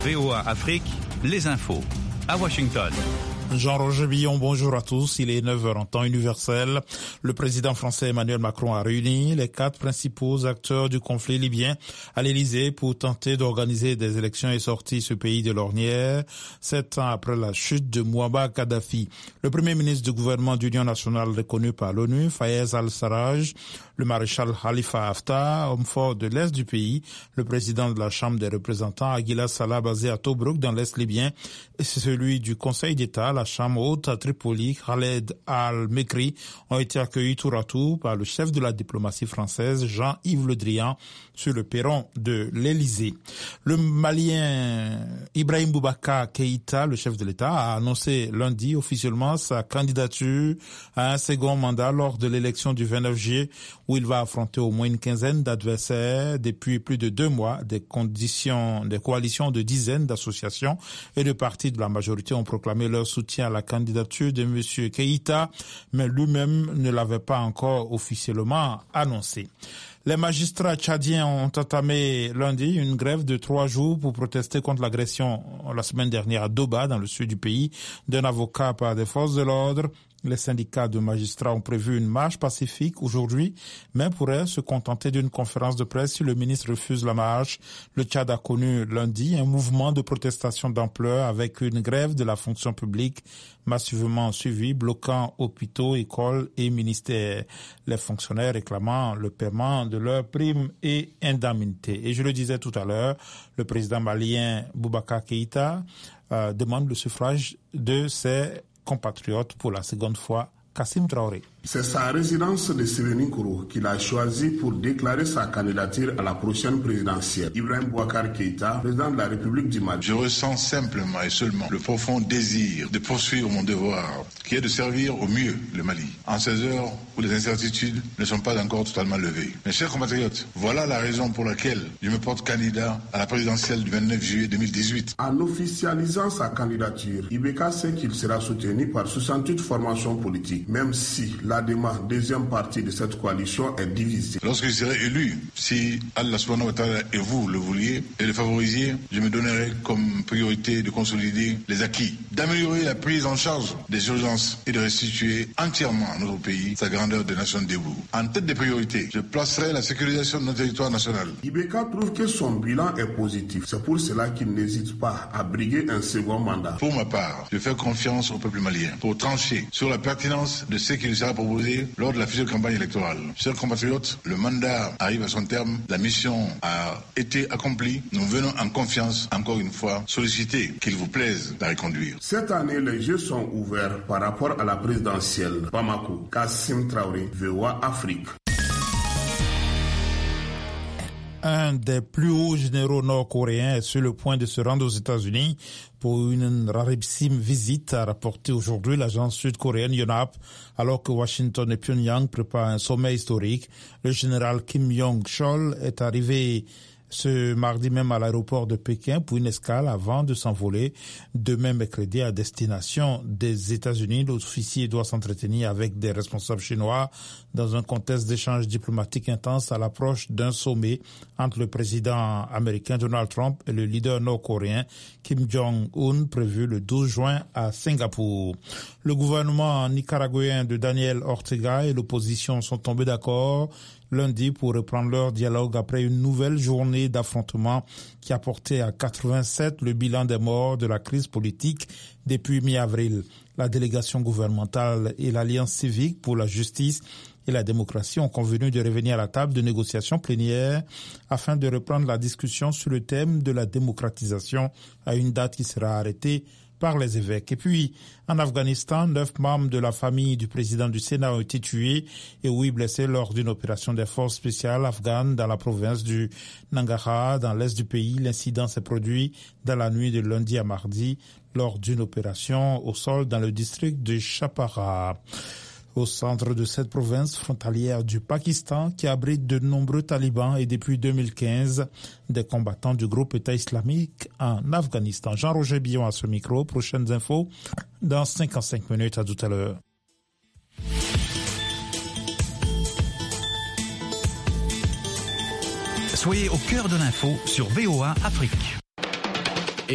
VOA Afrique, les infos. À Washington. Jean-Roger Billon, bonjour à tous. Il est 9h en temps universel. Le président français Emmanuel Macron a réuni les 4 principaux acteurs du conflit libyen à l'Élysée pour tenter d'organiser des élections et sortir ce pays de l'ornière, 7 ans après la chute de Mouammar Kadhafi. Le premier ministre du gouvernement d'union nationale reconnu par l'ONU, Fayez al-Sarraj, le maréchal Khalifa Haftar, homme fort de l'Est du pays, le président de la Chambre des représentants, Aguila Salah, basé à Tobrouk, dans l'Est libyen, et celui du Conseil d'État, la Chambre haute à Tripoli, Khaled al-Mekri, ont été accueillis tour à tour par le chef de la diplomatie française, Jean-Yves Le Drian, sur le perron de l'Élysée. Le Malien Ibrahim Boubacar Keïta, le chef de l'État, a annoncé lundi officiellement sa candidature à un second mandat lors de l'élection du 29 juillet, où il va affronter au moins une quinzaine d'adversaires depuis plus de 2 mois. Des coalitions de dizaines d'associations et de partis de la majorité ont proclamé leur soutien à la candidature de M. Keïta, mais lui-même ne l'avait pas encore officiellement annoncé. Les magistrats tchadiens ont entamé lundi une grève de 3 jours pour protester contre l'agression la semaine dernière à Doba, dans le sud du pays, d'un avocat par des forces de l'ordre. Les syndicats de magistrats ont prévu une marche pacifique aujourd'hui, mais pourraient se contenter d'une conférence de presse si le ministre refuse la marche. Le Tchad a connu lundi un mouvement de protestation d'ampleur avec une grève de la fonction publique massivement suivie, bloquant hôpitaux, écoles et ministères. Les fonctionnaires réclamant le paiement de leurs primes et indemnités. Et je le disais tout à l'heure, le président malien Boubacar Keïta demande le suffrage de ses compatriotes pour la seconde fois, Kassim Traoré. C'est sa résidence de Sévénin-Kourou qu'il a choisi pour déclarer sa candidature à la prochaine présidentielle. Ibrahim Boubacar Keïta, président de la République du Mali. Je ressens simplement et seulement le profond désir de poursuivre mon devoir, qui est de servir au mieux le Mali, en ces heures où les incertitudes ne sont pas encore totalement levées. Mes chers compatriotes, voilà la raison pour laquelle je me porte candidat à la présidentielle du 29 juillet 2018. En officialisant sa candidature, Ibeka sait qu'il sera soutenu par 68 formations politiques, même si l'ADEMA, deuxième partie de cette coalition, est divisée. Lorsque je serai élu, si Allah subhanahu wa ta'ala et vous le vouliez et le favorisiez, je me donnerai comme priorité de consolider les acquis, d'améliorer la prise en charge des urgences et de restituer entièrement à notre pays sa grandeur de nation debout. En tête des priorités, je placerai la sécurisation de notre territoire national. Ibeka trouve que son bilan est positif. C'est pour cela qu'il n'hésite pas à briguer un second mandat. Pour ma part, je fais confiance au peuple malien pour trancher sur la pertinence de ce qui lui sera proposé lors de la future campagne électorale. Chers compatriotes, le mandat arrive à son terme, la mission a été accomplie. Nous venons en confiance, encore une fois, solliciter qu'il vous plaise de la reconduire. Cette année, les jeux sont ouverts par rapport à la présidentielle. Bamako, Kassim Traoré, VOA Afrique. Un des plus hauts généraux nord-coréens est sur le point de se rendre aux États-Unis pour une rarissime visite, a rapporté aujourd'hui l'agence sud-coréenne Yonhap, alors que Washington et Pyongyang préparent un sommet historique. Le général Kim Yong-chol est arrivé ce mardi même à l'aéroport de Pékin pour une escale avant de s'envoler demain mercredi à destination des États-Unis. L'officier doit s'entretenir avec des responsables chinois dans un contexte d'échanges diplomatiques intenses à l'approche d'un sommet entre le président américain Donald Trump et le leader nord-coréen Kim Jong-un prévu le 12 juin à Singapour. Le gouvernement nicaraguayen de Daniel Ortega et l'opposition sont tombés d'accord lundi pour reprendre leur dialogue après une nouvelle journée d'affrontement qui a porté à 87 le bilan des morts de la crise politique depuis mi-avril. La délégation gouvernementale et l'Alliance civique pour la justice et la démocratie ont convenu de revenir à la table de négociation plénière afin de reprendre la discussion sur le thème de la démocratisation à une date qui sera arrêtée par les évêques. Et puis, en Afghanistan, 9 membres de la famille du président du Sénat ont été tués et 8 blessés lors d'une opération des forces spéciales afghanes dans la province du Nangarhar, dans l'est du pays. L'incident s'est produit dans la nuit de lundi à mardi lors d'une opération au sol dans le district de Chapara. Au centre de cette province frontalière du Pakistan qui abrite de nombreux talibans et depuis 2015 des combattants du groupe État islamique en Afghanistan. Jean-Roger Billon à ce micro. Prochaines infos dans 55 minutes. À tout à l'heure. Soyez au cœur de l'info sur VOA Afrique.